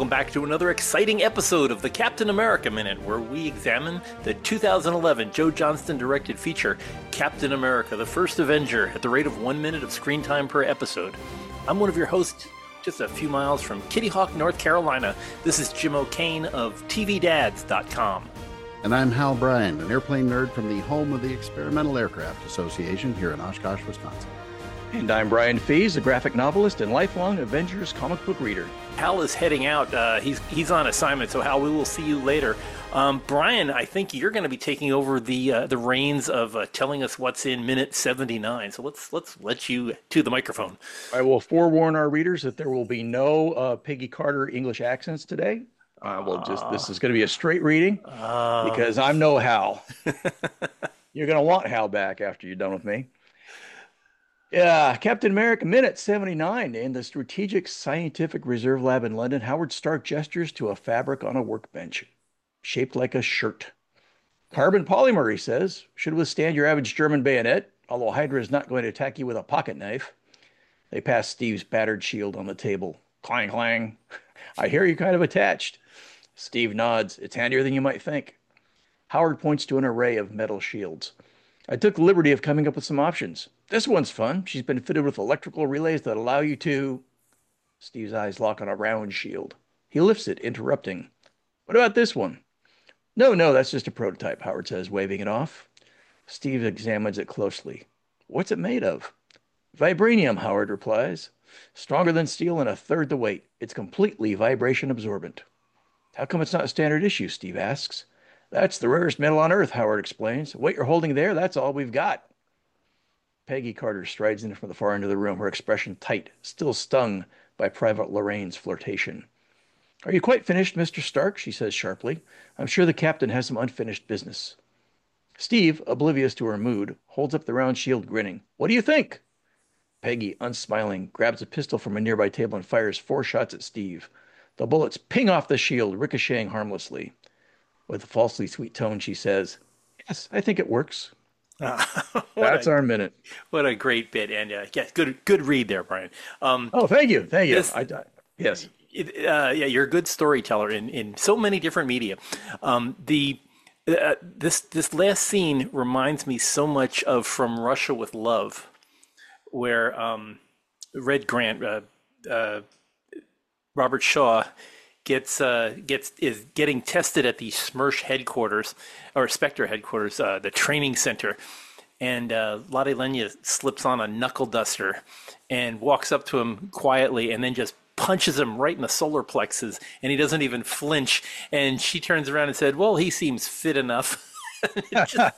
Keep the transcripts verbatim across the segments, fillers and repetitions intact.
welcome back to another exciting episode of the Captain America Minute, where we examine the two thousand eleven Joe Johnston directed feature, Captain America, the First Avenger, at the rate of one minute of screen time per episode. I'm one of your hosts, just a few miles from Kitty Hawk, North Carolina. This is Jim O'Kane of T V Dads dot com. And I'm Hal Bryan, an airplane nerd from the home of the Experimental Aircraft Association here in Oshkosh, Wisconsin. And I'm Brian Fees, a graphic novelist and lifelong Avengers comic book reader. Hal is heading out. Uh, he's he's on assignment, so Hal, we will see you later. Um, Brian, I think you're going to be taking over the uh, the reins of uh, telling us what's in minute seventy-nine. So let's let's let you to the microphone. I will forewarn our readers that there will be no uh, Peggy Carter English accents today. Uh, we'll just this is going to be a straight reading uh, because I'm no Hal. You're going to want Hal back after you're done with me. Yeah, Captain America, minute seventy-nine. In the Strategic Scientific Reserve Lab in London, Howard Stark gestures to a fabric on a workbench, shaped like a shirt. Carbon polymer, he says, should withstand your average German bayonet, although Hydra is not going to attack you with a pocket knife. They pass Steve's battered shield on the table. Clang, clang. I hear you kind of attached. Steve nods. It's handier than you might think. Howard points to an array of metal shields. I took the liberty of coming up with some options. This one's fun. She's been fitted with electrical relays that allow you to... Steve's eyes lock on a round shield. He lifts it, interrupting. What about this one? No, no, that's just a prototype, Howard says, waving it off. Steve examines it closely. What's it made of? Vibranium, Howard replies. Stronger than steel and a third the weight. It's completely vibration absorbent. How come it's not a standard issue? Steve asks. That's the rarest metal on Earth, Howard explains. What you're holding there, that's all we've got. Peggy Carter strides in from the far end of the room, her expression tight, still stung by Private Lorraine's flirtation. Are you quite finished, Mister Stark? She says sharply. I'm sure the captain has some unfinished business. Steve, oblivious to her mood, holds up the round shield, grinning. What do you think? Peggy, unsmiling, grabs a pistol from a nearby table and fires four shots at Steve. The bullets ping off the shield, ricocheting harmlessly. With a falsely sweet tone, she says, Yes, I think it works. Uh, That's a, our minute. What a great bit. And uh, yes, good good read there, Brian. Um, oh, thank you. Thank you. This, I, I, yes. It, uh, yeah, you're a good storyteller in, in so many different media. Um, the uh, this this last scene reminds me so much of From Russia with Love, where um, Red Grant, uh, uh, Robert Shaw, gets uh, gets is getting tested at the Smersh headquarters or Spectre headquarters, uh, the training center, and uh, Lotte Lenya slips on a knuckle duster and walks up to him quietly, and then just punches him right in the solar plexus, and he doesn't even flinch. And she turns around and said, "Well, he seems fit enough." just...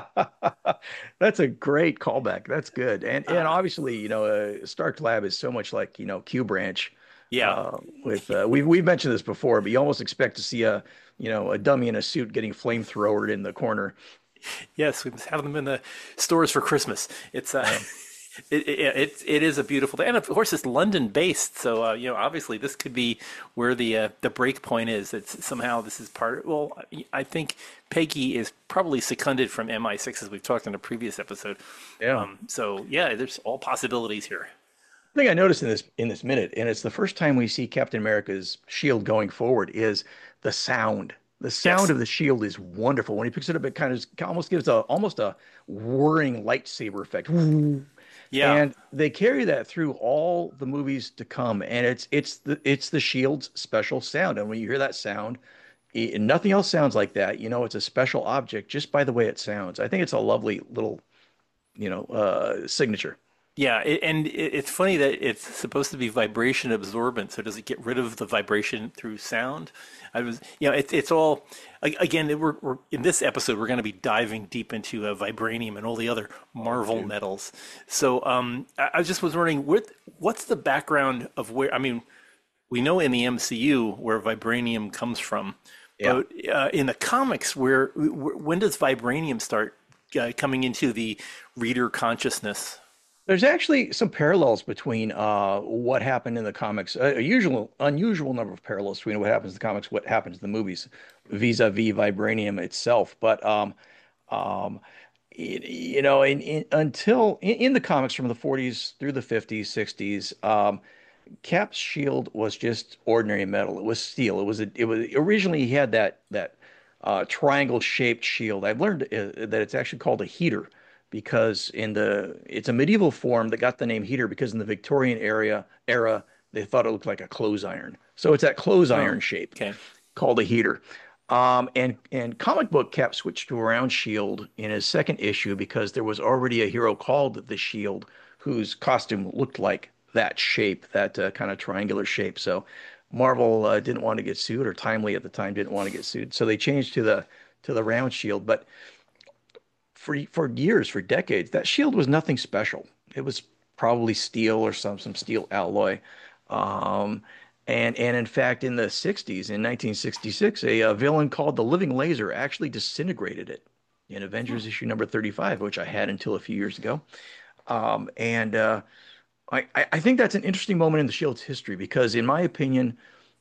That's a great callback. That's good, and and obviously, you know, uh, Stark Lab is so much like you know Q Branch. Yeah, uh, with uh, we've we've mentioned this before, but you almost expect to see a you know a dummy in a suit getting flamethrowered in the corner. Yes, we must have them in the stores for Christmas. It's uh, it, it it it is a beautiful day, and of course it's London based. So uh, you know, obviously this could be where the uh, the break point is. It's somehow this is part. Well, I think Peggy is probably seconded from M I six, as we've talked in a previous episode. Yeah. Um, so yeah, there's all possibilities here. Thing I noticed in this in this minute, and it's the first time we see Captain America's shield going forward, is the sound. The sound yes. of the shield is wonderful. When he picks it up, it kind of almost gives a almost a whirring lightsaber effect. Yeah, and they carry that through all the movies to come, and it's it's the it's the shield's special sound. And when you hear that sound, it, nothing else sounds like that. You know, it's a special object just by the way it sounds. I think it's a lovely little, you know, uh, signature. Yeah, it, and it, it's funny that it's supposed to be vibration absorbent. So does it get rid of the vibration through sound? I was, you know, it, it's all again. We're, we're in this episode. We're going to be diving deep into uh, vibranium and all the other Marvel Okay. metals. So um, I, I just was wondering, what what's the background of where? I mean, we know in the M C U where vibranium comes from, Yeah. but uh, in the comics, where, where when does vibranium start uh, coming into the reader consciousness? There's actually some parallels between uh, what happened in the comics, a, a usual, unusual number of parallels between what happens in the comics, what happens in the movies, vis-a-vis vibranium itself. But um, um, it, you know, in, in, until in, in the comics from the forties through the fifties, sixties, um, Cap's shield was just ordinary metal. It was steel. It was a, it was originally he had that that uh, triangle shaped shield. I've learned uh, that it's actually called a heater because in the it's a medieval form that got the name heater because in the Victorian area era they thought it looked like a clothes iron. So it's that clothes Oh, iron shape okay. called a heater. Um, and and comic book Cap switched to a round shield in his second issue because there was already a hero called the Shield whose costume looked like that shape, that uh, kind of triangular shape. So Marvel uh, didn't want to get sued, or Timely at the time didn't want to get sued, so they changed to the to the round shield. But for for years, for decades, that shield was nothing special. It was probably steel or some some steel alloy. Um, and and in fact, in the sixties, in nineteen sixty-six, a, a villain called the Living Laser actually disintegrated it in Avengers issue number thirty-five, which I had until a few years ago. Um, and uh, I, I think that's an interesting moment in the Shield's history because, in my opinion,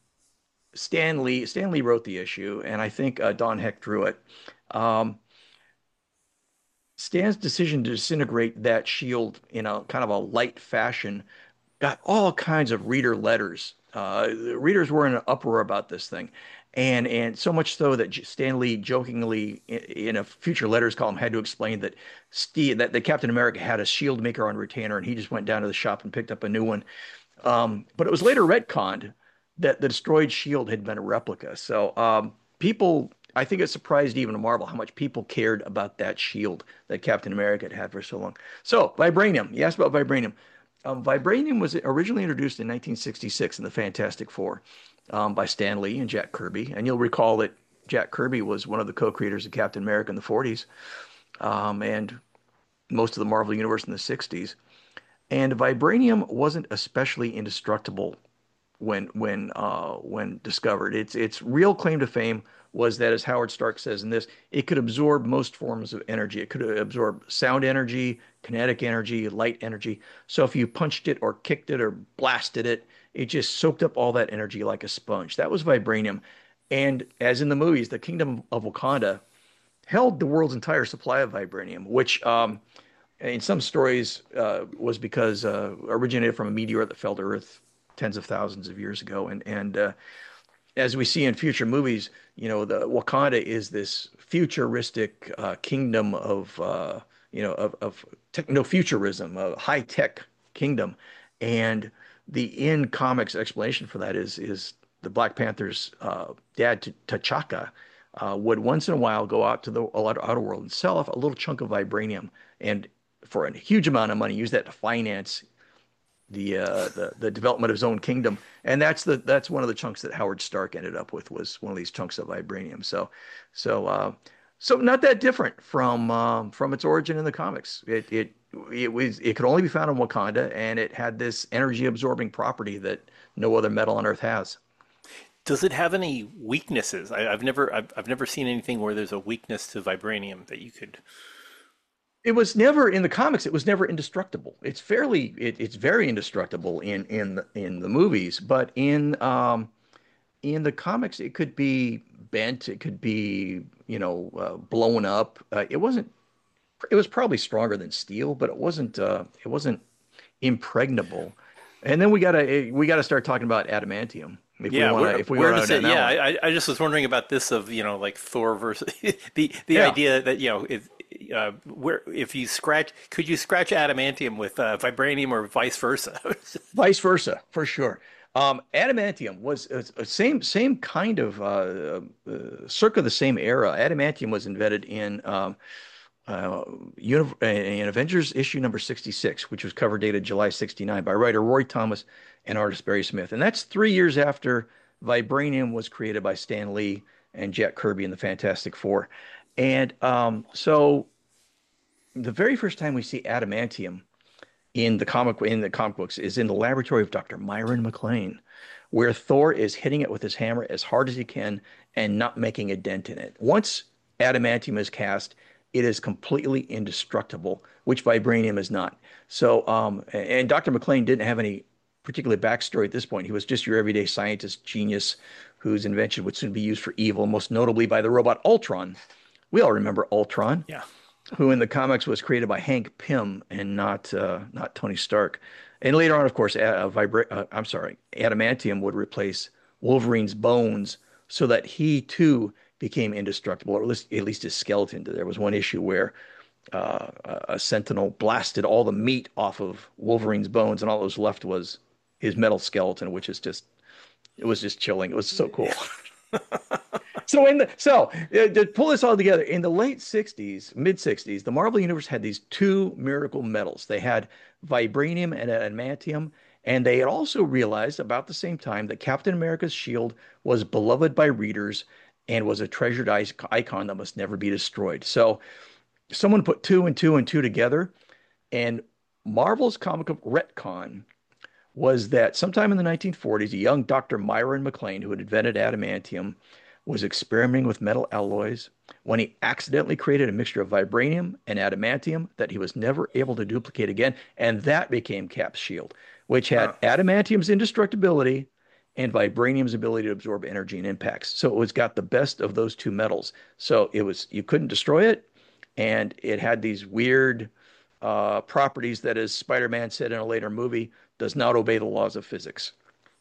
Stan Lee, Stan Lee wrote the issue, and I think uh, Don Heck drew it. Um, Stan's decision to disintegrate that shield in a kind of a light fashion got all kinds of reader letters. Uh, the readers were in an uproar about this thing, and and so much so that Stan Lee jokingly in a future letters column had to explain that Steve that, that Captain America had a shield maker on retainer, and he just went down to the shop and picked up a new one. Um, but it was later retconned that the destroyed shield had been a replica. So um, people, I think it surprised even Marvel how much people cared about that shield that Captain America had had for so long. So vibranium, you asked about vibranium. Um, vibranium was originally introduced in nineteen sixty-six in the Fantastic Four um, by Stan Lee and Jack Kirby. And you'll recall that Jack Kirby was one of the co-creators of Captain America in the forties um, and most of the Marvel Universe in the sixties. And vibranium wasn't especially indestructible when when uh, when discovered. Its its real claim to fame was that, as Howard Stark says in this, it could absorb most forms of energy. It could absorb sound energy, kinetic energy, light energy. So if you punched it or kicked it or blasted it, it just soaked up all that energy like a sponge. That was vibranium. And as in the movies, the Kingdom of Wakanda held the world's entire supply of vibranium, which um, in some stories uh, was because uh, originated from a meteor that fell to Earth tens of thousands of years ago. And and uh, as we see in future movies, you know, the Wakanda is this futuristic uh, kingdom of uh, you know of, of techno-futurism, a high-tech kingdom. And the in comics explanation for that is is the Black Panther's uh, dad, T'Chaka, uh, would once in a while go out to the outer world and sell off a little chunk of vibranium, and for a huge amount of money, use that to finance the uh, the the development of his own kingdom. And that's the that's one of the chunks that Howard Stark ended up with, was one of these chunks of vibranium. So so uh, so not that different from um, from its origin in the comics. It it it was it could only be found in Wakanda, and it had this energy absorbing property that no other metal on Earth has. Does it have any weaknesses? I, I've never I've, I've never seen anything where there's a weakness to vibranium that you could. It was never in the comics. It was never indestructible. It's fairly, it, it's very indestructible in in the, in the movies, but in um, in the comics, it could be bent. It could be, you know, uh, blown up. Uh, it wasn't. It was probably stronger than steel, but it wasn't. Uh, it wasn't impregnable. And then we gotta we gotta start talking about adamantium if we Yeah, want where to if we where want does to it? down that Yeah, one. I I just was wondering about this of, you know, like Thor versus the the Yeah. idea that, you know, it, uh, where if you scratch, could you scratch adamantium with uh, vibranium or vice versa? Vice versa, for sure. Um, adamantium was a, a same same kind of uh, uh, circa the same era. Adamantium was invented in um, uh, uni in Avengers issue number sixty-six, which was cover dated July sixty-nine by writer Roy Thomas and artist Barry Smith. And that's three years after vibranium was created by Stan Lee and Jack Kirby in the Fantastic Four. And um, so the very first time we see adamantium in the comic in the comic books is in the laboratory of Doctor Myron McLean, where Thor is hitting it with his hammer as hard as he can and not making a dent in it. Once adamantium is cast, it is completely indestructible, which vibranium is not. So, um, and Doctor McLean didn't have any particular backstory at this point. He was just your everyday scientist genius whose invention would soon be used for evil, most notably by the robot Ultron. We all remember Ultron. Yeah. who in the comics was created by Hank Pym and not uh, not Tony Stark. And later on, of course, uh, vibra- uh, I'm sorry, adamantium would replace Wolverine's bones so that he too became indestructible, or at least, at least his skeleton. There was one issue where uh, a sentinel blasted all the meat off of Wolverine's bones, and all that was left was his metal skeleton, which is just, it was just chilling. It was so cool. So in the so uh, to pull this all together, in the late sixties, mid sixties, the Marvel Universe had these two miracle metals. They had vibranium and adamantium, and they had also realized about the same time that Captain America's shield was beloved by readers and was a treasured icon that must never be destroyed. So someone put two and two and two together, and Marvel's comic book retcon was that sometime in the nineteen forties, a young Doctor Myron McLean, who had invented adamantium, was experimenting with metal alloys when he accidentally created a mixture of vibranium and adamantium that he was never able to duplicate again. And that became Cap's shield, which had Huh. adamantium's indestructibility and vibranium's ability to absorb energy and impacts. So it was got the best of those two metals. So it was, you couldn't destroy it. And it had these weird uh, properties that, as Spider-Man said in a later movie, does not obey the laws of physics.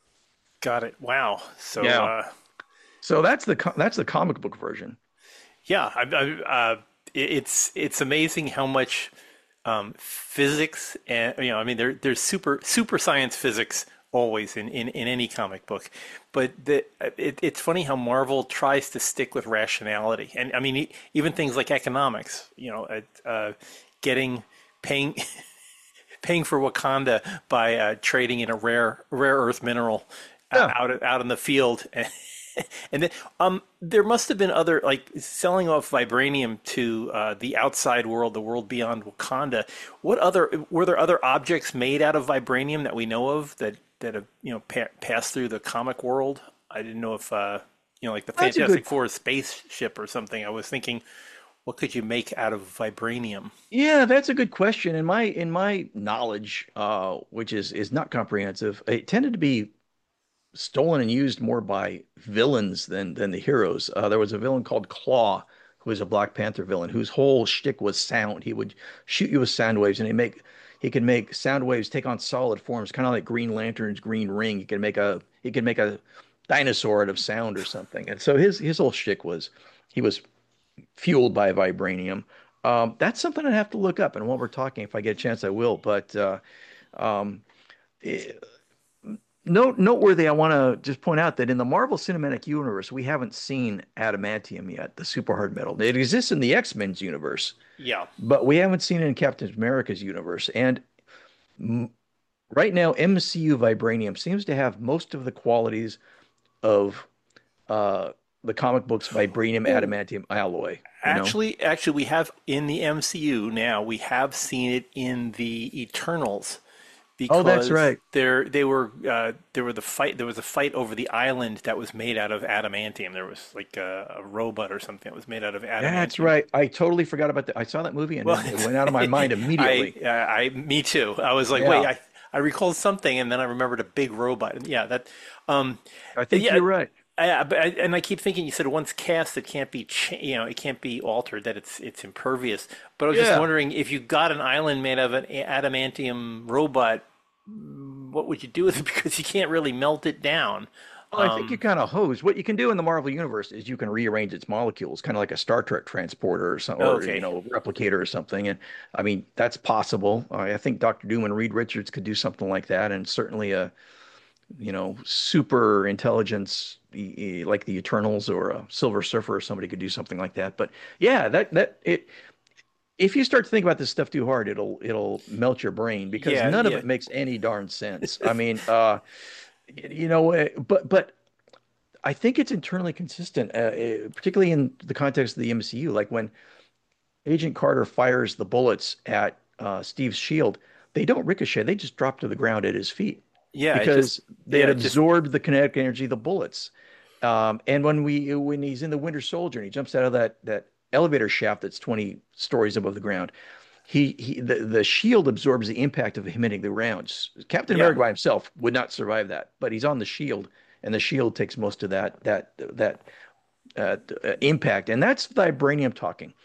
Got it. Wow. So, Yeah. uh, So that's the co- that's the comic book version. yeah, I, I, uh, it- it's it's amazing how much um, physics and you know, I mean, there there's super super science physics always in, in, in any comic book, but the, it, it's funny how Marvel tries to stick with rationality, and I mean, e- even things like economics, you know, uh, uh, getting paying paying for Wakanda by uh, trading in a rare rare earth mineral uh, Yeah. out out in the field. And then um, there must have been other, like selling off vibranium to uh, the outside world, the world beyond Wakanda. What other were there other objects made out of vibranium that we know of that that have you know pa passed through the comic world? I didn't know if uh, you know like the That's a Fantastic good. Four spaceship or something. I was thinking, what could you make out of vibranium? Yeah, that's a good question. In my in my knowledge, uh, which is is not comprehensive, it tended to be stolen and used more by villains than than the heroes. Uh, there was a villain called Claw, who was a Black Panther villain, whose whole shtick was sound. He would shoot you with sound waves, and he make he could make sound waves take on solid forms, kind of like Green Lantern's Green Ring. He could make a he could make a dinosaur out of sound or something. And so his his whole shtick was he was fueled by vibranium. Um, that's something I have to look up. And while we're talking, if I get a chance, I will. But uh, um, eh, Note noteworthy, I want to just point out that in the Marvel Cinematic Universe, we haven't seen adamantium yet, the super hard metal. It exists in the X-Men's universe, Yeah, but we haven't seen it in Captain America's universe. And m right now, M C U vibranium seems to have most of the qualities of uh, the comic book's vibranium oh, adamantium alloy, you know? actually, actually, we have in the M C U now. We have seen it in the Eternals. Oh, that's Because right. there they were uh, there were the fight there was a fight over the island that was made out of adamantium. There was like a, a robot or something that was made out of That's adamantium. right. I totally forgot about that. I saw that movie and Well, it, it went out of my mind I immediately. uh, I me too. I was like, wait, Yeah, I I recalled something, and then I remembered a big robot. And yeah, that um I think yeah. you're right. I, but I, and I keep thinking you said once cast it can't be cha- you know it can't be altered, that it's it's impervious. But I was just Yeah. wondering if you got an island made of an adamantium robot, what would you do with it? Because you can't really melt it down. Well, I think you kind of hose. What you can do in the Marvel universe is you can rearrange its molecules, kind of like a Star Trek transporter or something, or you Okay. know, replicator or something. And I mean, that's possible. I I think Doctor Doom and Reed Richards could do something like that, and certainly a you know super intelligence e- e- like the Eternals or a Silver Surfer or somebody could do something like that. But yeah, that that it. If you start to think about this stuff too hard, it'll it'll melt your brain because Yeah, none of yeah. it makes any darn sense. I mean, uh, you know, eh, but but I think it's internally consistent, uh, uh, particularly in the context of the M C U. Like when Agent Carter fires the bullets at uh, Steve's shield, they don't ricochet; they just drop to the ground at his feet Yeah, it just because they had yeah, it just absorbed the kinetic energy of the bullets. Um, and when we when he's in the Winter Soldier and he jumps out of that that elevator shaft that's twenty stories above the ground, he he the, the shield absorbs the impact of him hitting the rounds. Captain yeah. America by himself would not survive that, but he's on the shield, and the shield takes most of that that that uh, impact, and that's vibranium talking.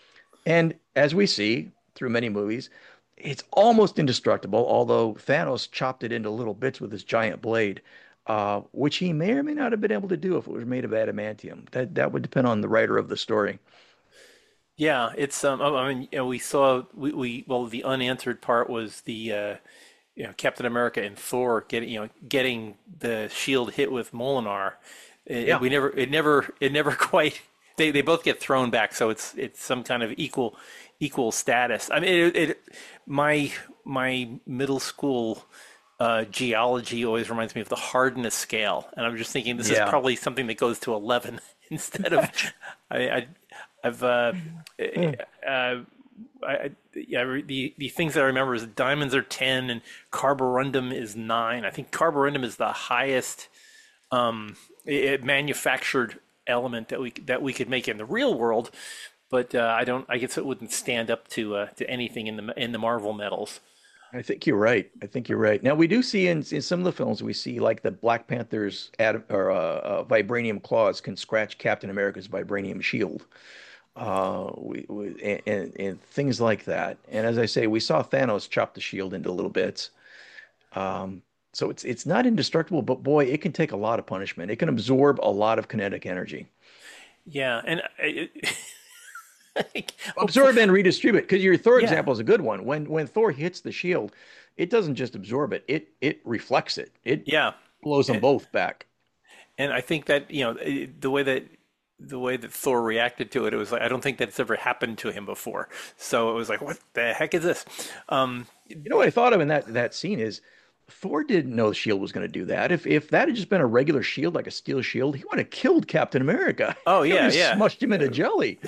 And as we see through many movies, it's almost indestructible, although Thanos chopped it into little bits with his giant blade, uh, which he may or may not have been able to do if it was made of adamantium. That that would depend on the writer of the story. Yeah, it's um. I I mean, you know, we saw we, we well, the unanswered part was the uh, you know, Captain America and Thor getting you know getting the shield hit with Molinar. It, it- Yeah. we never it never it never quite they, they both get thrown back, so it's it's some kind of equal equal status. I mean, it, it my my middle school uh, geology always reminds me of the hardness scale, and I'm just thinking this is Yeah. probably something that goes to eleven instead of I, I I've uh, uh, I, yeah, the the things that I remember is diamonds are ten and carborundum is nine. I think carborundum is the highest um, it, manufactured element that we that we could make in the real world, but uh, I don't. I guess it wouldn't stand up to uh, to anything in the in the Marvel metals. I think you're right. I think you're right. Now we do see in, in some of the films we see like the Black Panther's ad, or uh, uh, vibranium claws can scratch Captain America's vibranium shield. Uh, we, we and, and, and things like that. And as I say, we saw Thanos chop the shield into little bits. Um, so it's it's not indestructible, but boy, it can take a lot of punishment. It can absorb a lot of kinetic energy. Yeah, and I, it, Absorb and redistribute. Because your Thor yeah, example is a good one. When when Thor hits the shield, it doesn't just absorb it; it it reflects it. It yeah, blows them both back. and I think that you know it- the way that the way that Thor reacted to it, it was like I don't think that's ever happened to him before. So it was like, what the heck is this? Um, You know what I thought of in that that scene is Thor didn't know the shield was going to do that. If if that had just been a regular shield, like a steel shield, he would have killed Captain America. oh He would yeah, have yeah. smushed him into jelly.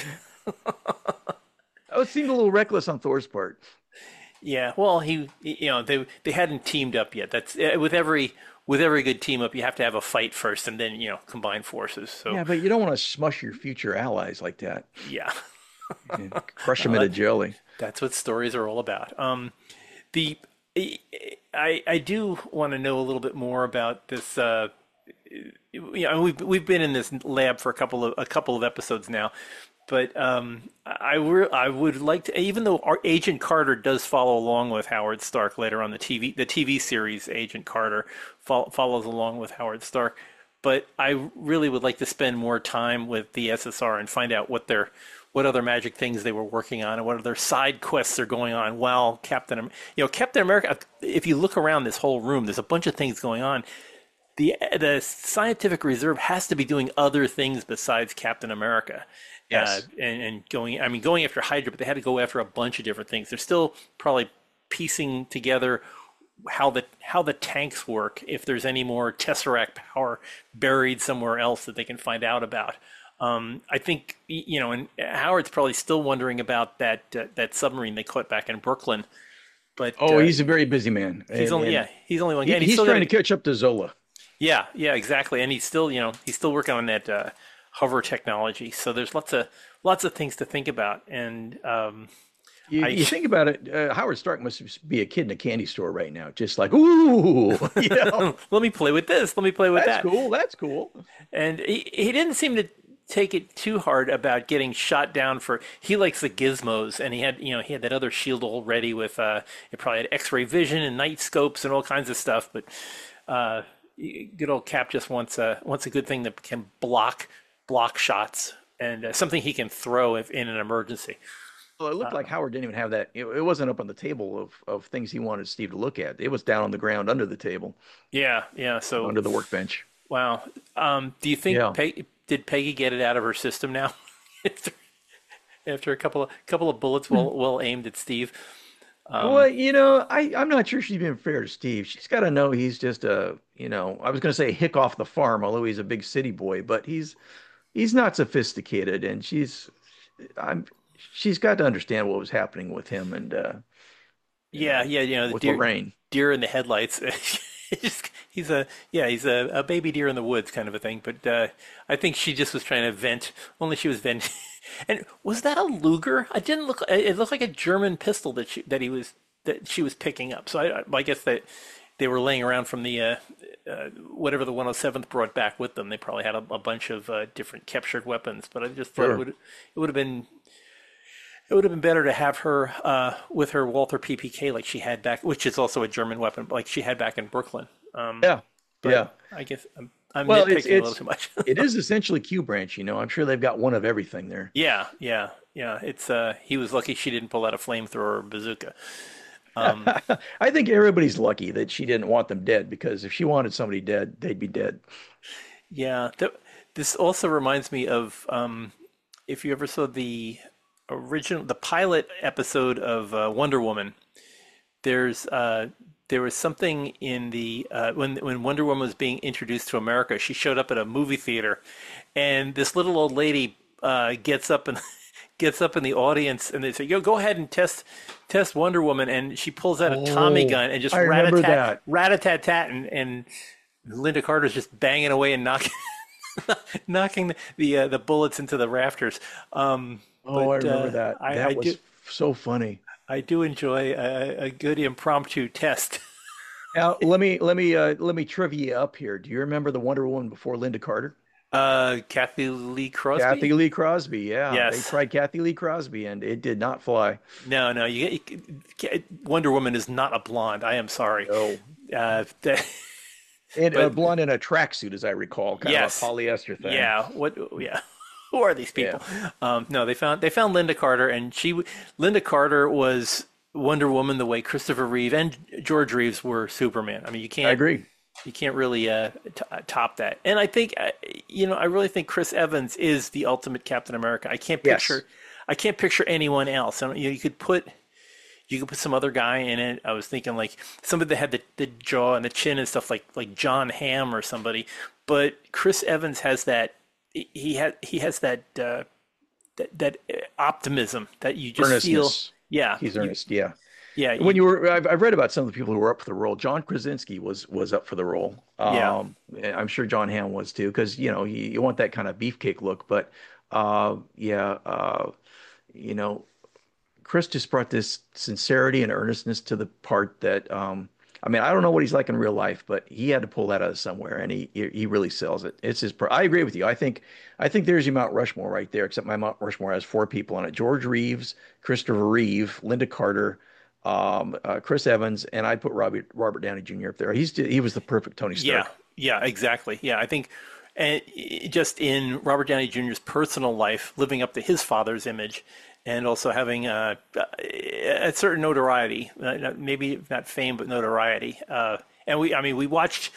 That seemed a little reckless on Thor's part. Yeah, well, he, you know, they they hadn't teamed up yet. That's uh, with every with every good team up, you have to have a fight first, and then you know combine forces. So Yeah, but you don't want to smush your future allies like that. yeah, And crush them well, into that, jelly. that's what stories are all about. Um, the I I do want to know a little bit more about this. Uh, you know, we've we've been in this lab for a couple of a couple of episodes now, but um, I re I would like to, even though our Agent Carter does follow along with Howard Stark later on the T V the T V series, Agent Carter fol follows along with Howard Stark, but I really would like to spend more time with the S S R and find out what their what other magic things they were working on and what other side quests are going on while Captain, Am- you know, Captain America. If you look around this whole room, there's a bunch of things going on. The the scientific reserve has to be doing other things besides Captain America, uh, Yes. and, and going. I mean, going after Hydra, but they had to go after a bunch of different things. They're still probably piecing together how the how the tanks work. If there's any more Tesseract power buried somewhere else that they can find out about. Um, I think you know, and Howard's probably still wondering about that uh, that submarine they caught back in Brooklyn. But Oh, uh, he's a very busy man. he's And, only and yeah, he's only one he, guy. And he's he's still trying got to catch up to Zola. yeah, yeah, exactly. And he's still, you know, he's still working on that uh, hover technology. So there's lots of lots of things to think about. And um, You, I, you think about it, uh, Howard Stark must be a kid in a candy store right now, just like, ooh, you know, let me play with this. Let me play with that's that. cool. That's cool. And he, he didn't seem to take it too hard about getting shot down for. He likes the gizmos, and he had, you know, he had that other shield all ready with. Uh, it probably had X-ray vision and night scopes and all kinds of stuff. But uh, good old Cap just wants a wants a good thing that can block block shots and uh, something he can throw if in an emergency. Well, it looked like Howard didn't even have that. It, it wasn't up on the table of, of things he wanted Steve to look at. It was down on the ground under the table, Yeah, yeah. So under the workbench. wow. Um, do you think Yeah. Peg, did Peggy get it out of her system now? after, after a couple of couple of bullets well well aimed at Steve. Um, Well, you know, I, I'm not sure she's being fair to Steve. She's got to know he's just a, you know, I was going to say hick off the farm, although he's a big city boy, but he's he's not sophisticated, and she's I'm she's got to understand what was happening with him and uh, you yeah, know, yeah. You know, the with deer Lorraine. deer in the headlights. Just- he's a yeah, he's a, a baby deer in the woods kind of a thing. But uh, I think she just was trying to vent. Only she was venting. And was that a Luger? I didn't look. It looked like a German pistol that she that he was that she was picking up. So I, I guess that they were laying around from the uh, uh, whatever the one oh seventh brought back with them. They probably had a, a bunch of uh, different captured weapons. But I just thought it Sure. would it would have been It would have been better to have her uh, with her Walther P P K like she had back, which is also a German weapon, like she had back in Brooklyn. Um, Yeah, but yeah. I guess I'm, I'm Well, nitpicking it's a little it's too much. it is essentially Q branch, you know. I'm sure they've got one of everything there. Yeah, yeah, yeah. It's uh, he was lucky she didn't pull out a flamethrower or bazooka. Um, I think everybody's lucky that she didn't want them dead because if she wanted somebody dead, they'd be dead. yeah, th this also reminds me of um, if you ever saw the original, the pilot episode of uh, Wonder Woman. There's uh, there was something in the uh, when when Wonder Woman was being introduced to America. She showed up at a movie theater, and this little old lady uh, gets up and gets up in the audience, and they say, "Yo, go ahead and test test Wonder Woman." And she pulls out a Tommy Oh, gun and just I remember rat-a-tat, that. rat-a-tat-tat, and, and Linda Carter's just banging away and knocking knocking the the, uh, the bullets into the rafters. Um, Oh, I but remember uh, that. I, I That do was so funny. I do enjoy a, a good impromptu test. Now, let me let me uh, let me trivia up here. Do you remember the Wonder Woman before Linda Carter? Uh, Kathy Lee Kathy Crosby? Lee Crosby. Yeah, they Yes. tried Kathy Lee Crosby and it did not fly. No, no. You, you Wonder Woman is not a blonde. I am sorry. No. Uh, that, And uh, but blonde in a tracksuit, as I recall, kind yes, of a polyester thing. yeah. What? Yeah. Who are these Yeah. people? Um, no, they found they found Linda Carter, and she Linda Carter was Wonder Woman the way Christopher Reeve and George Reeves were Superman. I mean, you I can't agree. you can't really uh, t top that. And I think uh, you know, I really think Chris Evans is the ultimate Captain America. I can't Yes. picture I can't picture anyone else. And, you know, you could put you could put some other guy in it. I was thinking like somebody that had the, the jaw and the chin and stuff like like John Hamm or somebody. But Chris Evans has that he has he has that uh, that that optimism that you just feel. Earnestness. Yeah, He's you- earnest. Yeah. yeah, When you- you were, I've, I've read about some of the people who were up for the role. John Krasinski was was up for the role. yeah. Um, and I'm sure John Hamm was too, because you know you, you want that kind of beefcake look. But uh, yeah, uh, you know, Chris just brought this sincerity and earnestness to the part that um, I mean, I don't know what he's like in real life, but he had to pull that out of somewhere, and he he he really sells it. It's his. per- I agree with you. I think I think there's your Mount Rushmore right there. Except my Mount Rushmore has four people on it: George Reeves, Christopher Reeve, Linda Carter, um, uh, Chris Evans, and I put Robert Robert Downey Junior up there. He's he was the perfect Tony Yeah, Stark. yeah, exactly. Yeah, I think, and just in Robert Downey Junior's personal life, living up to his father's image, and also having uh, a certain notoriety, uh, maybe not fame, but notoriety. Uh, and we, I mean, we watched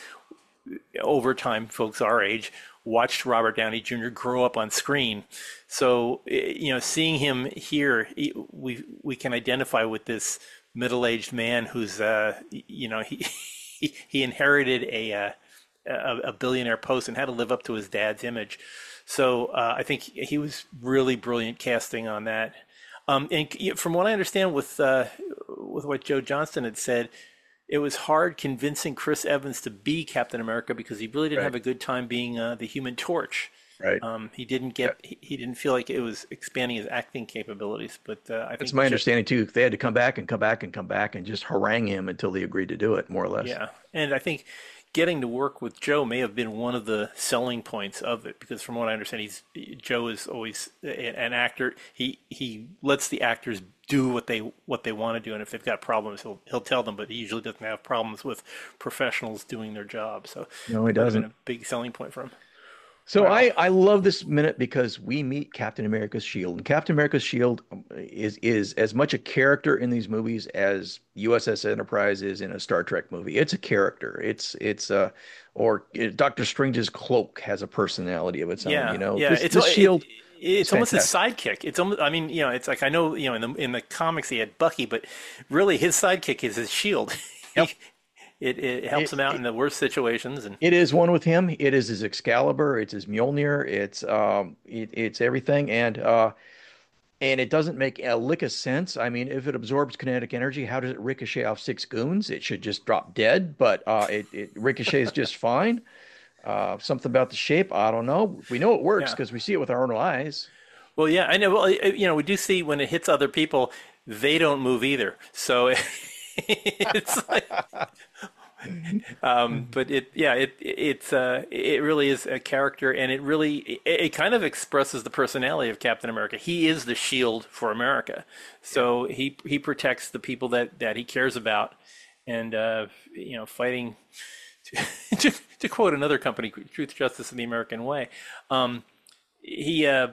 over time, folks our age watched Robert Downey Junior grow up on screen. So, eh, you know, seeing him here, he- we we can identify with this middle-aged man who's, uh, you know, he he, he inherited a, uh, a a billionaire post and had to live up to his dad's image. So uh, I think he was really brilliant casting on that. Um, and c- from what I understand, with uh, with what Joe Johnston had said, it was hard convincing Chris Evans to be Captain America because he really didn't Right. have a good time being uh, the Human Torch. Right. Um, he didn't get he, he didn't feel like it was expanding his acting capabilities. But uh, I That's think my Jo- understanding too. They had to come back and come back and come back and just harangue him until he agreed to do it, more or less. Yeah, and I think getting to work with Joe may have been one of the selling points of it because, from what I understand, he's Joe is always a- an actor. He he lets the actors do what they what they want to do, and if they've got problems, he'll he'll tell them. But he usually doesn't have problems with professionals doing their job. So No, he that would have been doesn't. a big selling point for him. So Wow. I, I love this minute because we meet Captain America's shield, and Captain America's shield um, is is as much a character in these movies as U S S Enterprise is in a Star Trek movie. It's a character. It's it's uh or uh, Doctor Strange's cloak has a personality of its own. Yeah, You know, yeah. this, It's this it- shield. it's is almost his fantastic. sidekick. It's almost. I mean, you know, it's like I know, you know, in the in the comics he had Bucky, but really his sidekick is his shield. Yep. It it helps It, him out it, in the worst situations, and it is one with him. It is his Excalibur. It's his Mjolnir. It's um it, it's everything, and uh and it doesn't make a lick of sense. I mean, if it absorbs kinetic energy, how does it ricochet off six goons? It should just drop dead, but uh, it, it ricochets just fine. Uh, something about the shape, I don't know. We know it works yeah. because we see it with our own eyes. Well, yeah, I know. Well, it- you know, we do see when it hits other people, they don't move either. So it's like um, but it, yeah, it it's uh, it really is a character, and it really it, it kind of expresses the personality of Captain America. He is the shield for America, so he he protects the people that that he cares about, and uh, you know, fighting. To, to quote another company, Truth, Justice, and the American Way, um, he, uh,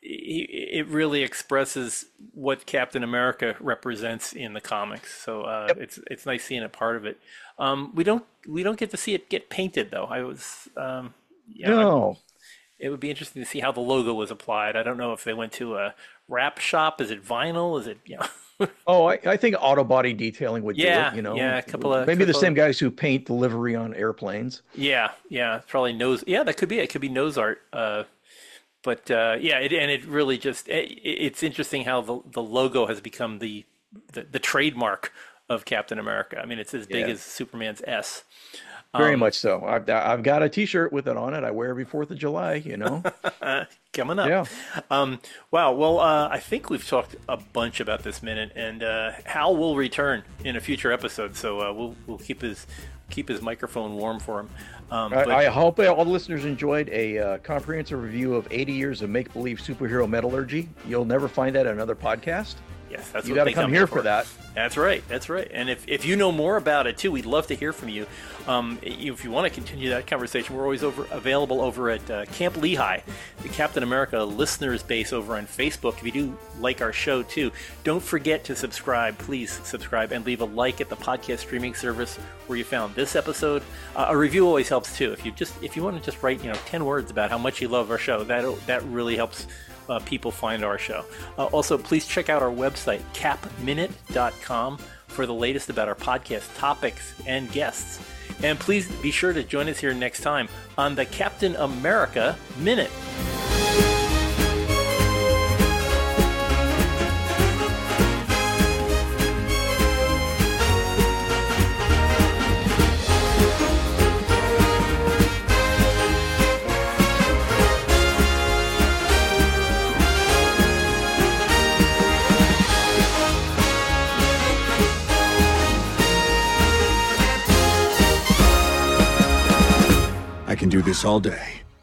he it really expresses what Captain America represents in the comics. So uh, yep. it's it's nice seeing a part of it. Um, we don't we don't get to see it get painted though. I was um, you know, no. I, it would be interesting to see how the logo was applied. I don't know if they went to a wrap shop. Is it vinyl? Is it you know? Oh, I, I think auto body detailing would yeah, do it, you know. Yeah, a couple of maybe couple the same of, guys who paint the livery on airplanes. Yeah, yeah, probably nose. Yeah, that could be it. It could be nose art. Uh, but uh, yeah, it, and it really just it, it's interesting how the the logo has become the the, the trademark of Captain America. I mean, it's as big Yeah. as Superman's S. Very Um, much so. I've I've got a T-shirt with it on it. I wear every Fourth of July. You know. Coming up. Yeah. Um, wow. Well, uh, I think we've talked a bunch about this minute, and uh, Hal will return in a future episode, so uh, we'll we'll keep his keep his microphone warm for him. Um, I, but, I hope all the listeners enjoyed a uh, comprehensive review of eighty years of make-believe superhero metallurgy. You'll never find that in another podcast. yes, that's You what got to they come here for that. That's right. That's right. And if, if you know more about it too, we'd love to hear from you. Um, if you want to continue that conversation, we're always over available over at uh, Camp Lehigh, the Captain America listeners base over on Facebook. If you do like our show too, don't forget to subscribe. Please subscribe and leave a like at the podcast streaming service where you found this episode. Uh, a review always helps too. If you just if you want to just write you know ten words about how much you love our show, that that really helps. Uh, people find our show. Uh, also, please check out our website, cap minute dot com, for the latest about our podcast topics and guests. And please be sure to join us here next time on the Captain America Minute. I can do this all day.